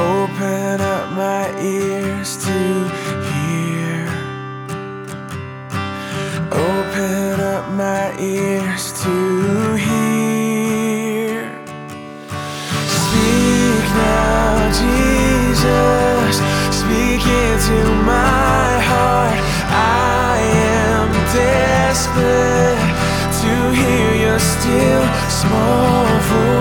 Open up my ears to hear. Open up my ears to hear. Speak now, Jesus. Speak into my heart. I am desperate to hear your still small voice.